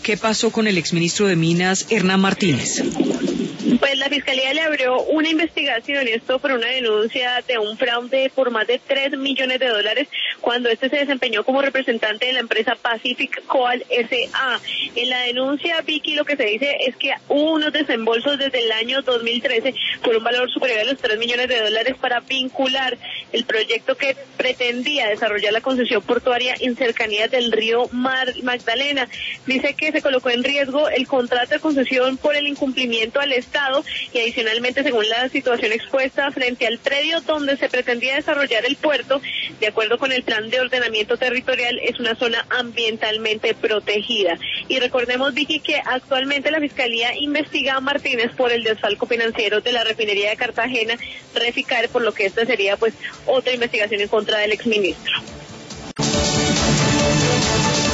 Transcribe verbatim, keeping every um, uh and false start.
¿Qué pasó con el exministro de Minas, Hernán Martínez? Pues la Fiscalía le abrió una investigación, esto por una denuncia de un fraude por más de tres millones de dólares cuando este se desempeñó como representante de la empresa Pacific Coal S A En la denuncia, Vicky, lo que se dice es que hubo unos desembolsos desde el año dos mil trece por un valor superior a los tres millones de dólares para vincular el proyecto que pretendía desarrollar la concesión portuaria en cercanías del río Mar Magdalena. Dice que se colocó en riesgo el contrato de concesión por el incumplimiento al Estado y adicionalmente, según la situación expuesta frente al predio donde se pretendía desarrollar el puerto, de acuerdo con el plan de ordenamiento territorial, es una zona ambientalmente protegida. Y recordemos, Vicky, que actualmente la Fiscalía investiga a Martínez por el desfalco financiero de la refinería de Cartagena, Reficar, por lo que esta sería pues otra investigación en contra del exministro.